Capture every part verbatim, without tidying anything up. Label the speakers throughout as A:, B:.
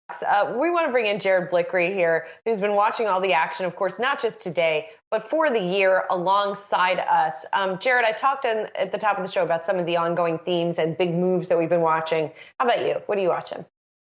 A: Uh, we want to bring in Jared Blickery here, who's been watching all the action, of course, not just today, but for the year alongside us. Um, Jared, I talked in, at the top of the show about some of the ongoing themes and big moves that we've been watching. How about you? What are you watching?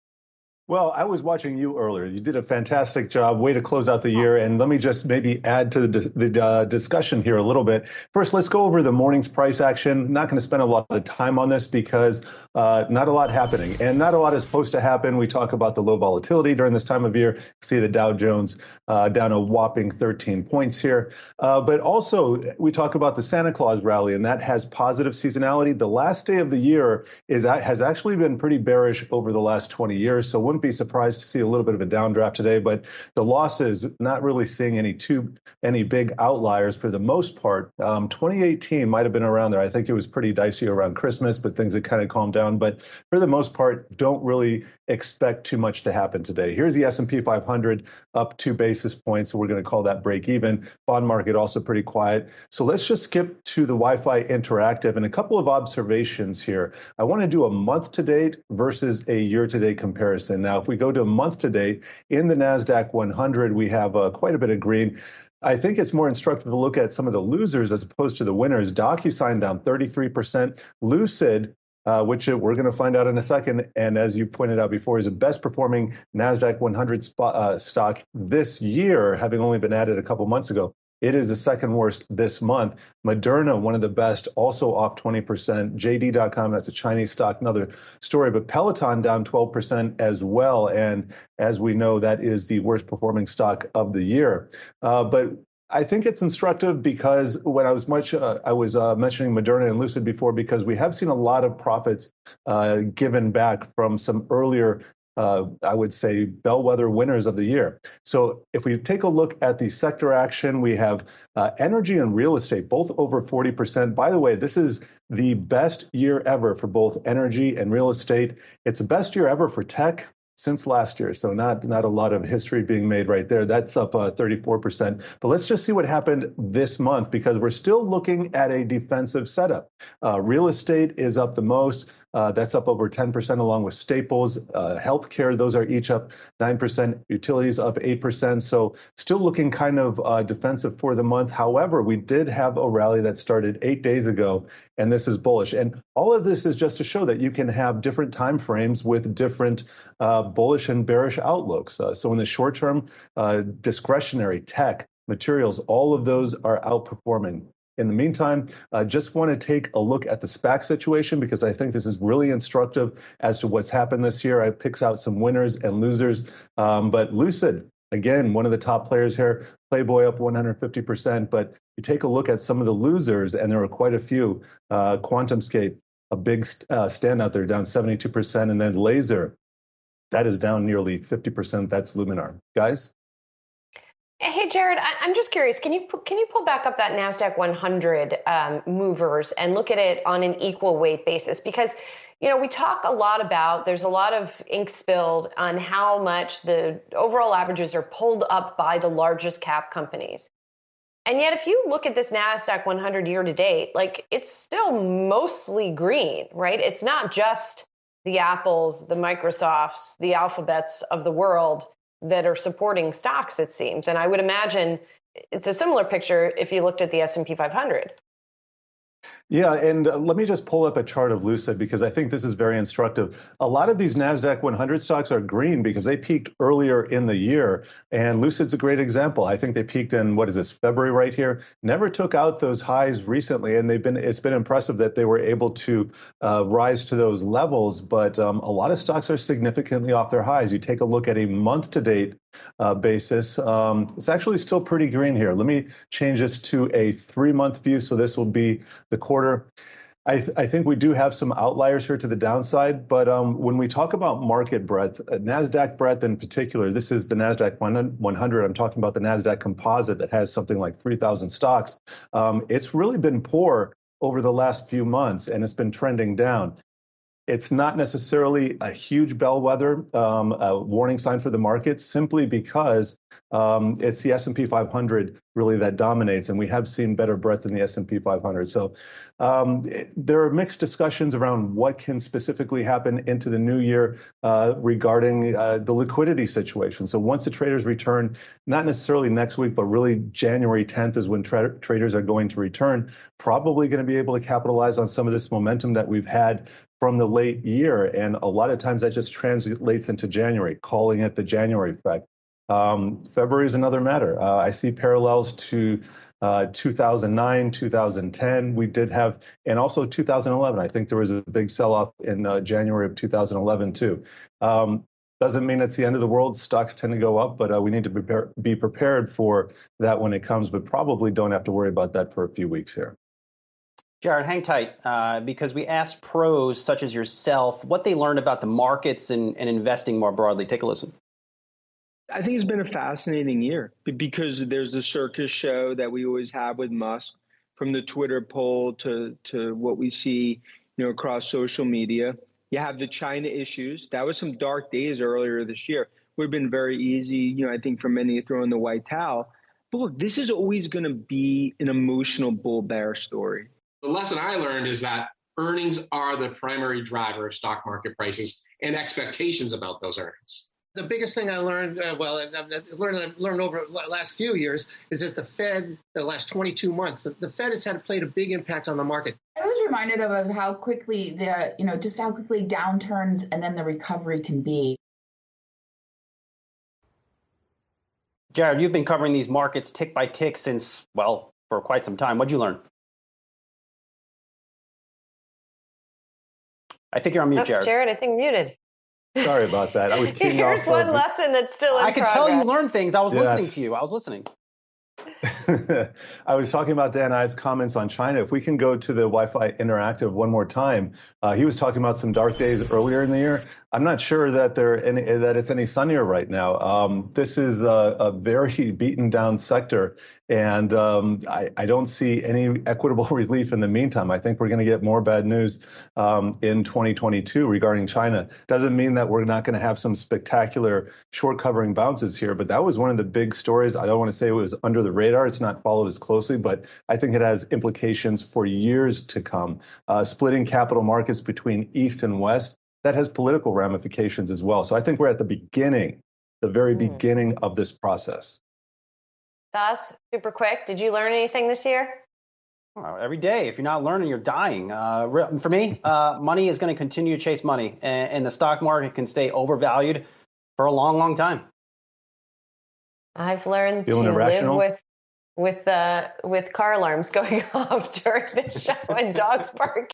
B: Well, I was watching you earlier. You did a fantastic job. Way to close out the year. And let me just maybe add to the, the uh, discussion here a little bit. First, let's go over the morning's price action. Not going to spend a lot of time on this because uh, not a lot happening. And not a lot is supposed to happen. We talk about the low volatility during this time of year. See the Dow Jones uh, down a whopping thirteen points here. Uh, but also, we talk about the Santa Claus rally, and that has positive seasonality. The last day of the year is has actually been pretty bearish over the last twenty years. So wouldn't be surprised to see a little bit of a downdraft today, but the losses, not really seeing any too any big outliers for the most part. Um, twenty eighteen might have been around there. I think it was pretty dicey around Christmas, but things had kind of calmed down. But for the most part, don't really expect too much to happen today. Here's the S and P five hundred up two basis points, so we're going to call that break even. Bond market also pretty quiet. So let's just skip to the Wi-Fi Interactive and a couple of observations here. I want to do a month to date versus a year to date comparison. Now, if we go to a month to date in the NASDAQ one hundred, we have uh, quite a bit of green. I think it's more instructive to look at some of the losers as opposed to the winners. DocuSign down thirty-three percent. Lucid, uh, which we're going to find out in a second, and as you pointed out before, is the best performing NASDAQ one hundred spot, uh, stock this year, having only been added a couple months ago. It is the second worst this month. Moderna, one of the best, also off twenty percent. J D dot com, that's a Chinese stock, another story. But Peloton down twelve percent as well. And as we know, that is the worst performing stock of the year. Uh, but I think it's instructive because when I was much, uh, I was uh, mentioning Moderna and Lucid before, because we have seen a lot of profits uh, given back from some earlier Uh, I would say, bellwether winners of the year. So if we take a look at the sector action, we have uh, energy and real estate, both over forty percent. By the way, this is the best year ever for both energy and real estate. It's the best year ever for tech since last year. So not, not a lot of history being made right there. That's up uh, thirty-four percent. But let's just see what happened this month, because we're still looking at a defensive setup. Uh, real estate is up the most. Uh, that's up over ten percent, along with staples, uh, healthcare. Those are each up nine percent. Utilities up eight percent. So still looking kind of uh, defensive for the month. However, we did have a rally that started eight days ago, and this is bullish. And all of this is just to show that you can have different time frames with different uh, bullish and bearish outlooks. Uh, so in the short term, uh, discretionary, tech, materials, all of those are outperforming. In the meantime, I uh, just want to take a look at the SPAC situation, because I think this is really instructive as to what's happened this year. I picks out some winners and losers, um, but Lucid, again, one of the top players here, Playboy up one hundred fifty percent, but you take a look at some of the losers, and there are quite a few. Uh, QuantumScape, a big uh, standout there, down seventy-two percent, and then Laser, that is down nearly fifty percent. That's Luminar. Guys?
A: Hey, Jared, I, I'm just curious. Can you can you pull back up that NASDAQ one hundred um, movers and look at it on an equal weight basis? Because, you know, we talk a lot about, there's a lot of ink spilled on how much the overall averages are pulled up by the largest cap companies. And yet, if you look at this NASDAQ one hundred year to date, like, it's still mostly green, right? It's not just the Apples, the Microsofts, the Alphabets of the world that are supporting stocks, it seems. And I would imagine it's a similar picture if you looked at the S and P five hundred.
B: Yeah, and uh, let me just pull up a chart of Lucid, because I think this is very instructive. A lot of these NASDAQ one hundred stocks are green because they peaked earlier in the year, and Lucid's a great example. I think they peaked in, what is this, February right here, never took out those highs recently, and they've been it's been impressive that they were able to uh, rise to those levels, but um, a lot of stocks are significantly off their highs. You take a look at a month-to-date uh, basis, um, it's actually still pretty green here. Let me change this to a three-month view, so this will be the quarter. I, th- I think we do have some outliers here to the downside, but um, when we talk about market breadth, uh, NASDAQ breadth in particular, this is the NASDAQ one hundred. I'm talking about the NASDAQ composite that has something like three thousand stocks. Um, it's really been poor over the last few months, and it's been trending down. It's not necessarily a huge bellwether, um, a warning sign for the market, simply because Um, it's the S and P five hundred really that dominates, and we have seen better breadth in the S and P five hundred. So um, it, there are mixed discussions around what can specifically happen into the new year uh, regarding uh, the liquidity situation. So once the traders return, not necessarily next week, but really January tenth is when tra traders are going to return, probably going to be able to capitalize on some of this momentum that we've had from the late year. And a lot of times that just translates into January, calling it the January effect. Um, February is another matter. Uh, I see parallels to uh, two thousand nine, two thousand ten. We did have, and also two thousand eleven. I think there was a big sell-off in uh, January of two thousand eleven too. Um, doesn't mean it's the end of the world. Stocks tend to go up, but uh, we need to prepare, be prepared for that when it comes, but probably don't have to worry about that for a few weeks here.
C: Jared, hang tight, uh, because we asked pros such as yourself what they learned about the markets and, and investing more broadly. Take a listen.
D: I think it's been a fascinating year because there's the circus show that we always have with Musk, from the Twitter poll to to what we see, you know, across social media. You have the China issues. That was some dark days earlier this year. Would have been very easy, you know, I think for many to throw in the white towel. But look, this is always going to be an emotional bull bear story.
E: The lesson I learned is that earnings are the primary driver of stock market prices and expectations about those earnings.
F: The biggest thing I learned, uh, well, I've learned, I've learned over the last few years, is that the Fed, the last twenty-two months, the, the Fed has had played a big impact on the market.
G: I was reminded of, of how quickly the, you know, just how quickly downturns and then the recovery can be.
C: Jared, you've been covering these markets tick by tick since, well, for quite some time. What'd you learn? I think you're on mute,
A: oh,
C: Jared.
A: Jared, I think muted.
B: Sorry about that. I was keying
A: Here's
B: off.
A: one
B: uh,
A: lesson that's still in
C: I could
A: progress.
C: tell you learned things. I was
B: Yes.
C: listening to you. I was listening.
B: I was talking about Dan Ives' comments on China. If we can go to the Wi-Fi Interactive one more time, uh, he was talking about some dark days earlier in the year. I'm not sure that there any, that it's any sunnier right now. Um, this is a, a very beaten down sector, and um, I, I don't see any equitable relief in the meantime. I think we're going to get more bad news um, in twenty twenty-two regarding China. Doesn't mean that we're not going to have some spectacular short covering bounces here, but that was one of the big stories. I don't want to say it was under the radar. It's not followed as closely, but I think it has implications for years to come. Uh, splitting capital markets between East and West, that has political ramifications as well. So I think we're at the beginning, the very mm. beginning of this process.
A: Sas, super quick. Did you learn anything this year?
C: Well, every day. If you're not learning, you're dying. Uh, for me, uh, money is going to continue to chase money, and, and the stock market can stay overvalued for a long, long time.
A: I've learned
B: Feeling
A: to
B: irrational?
A: live with with uh, with car alarms going off during the show and dogs barking.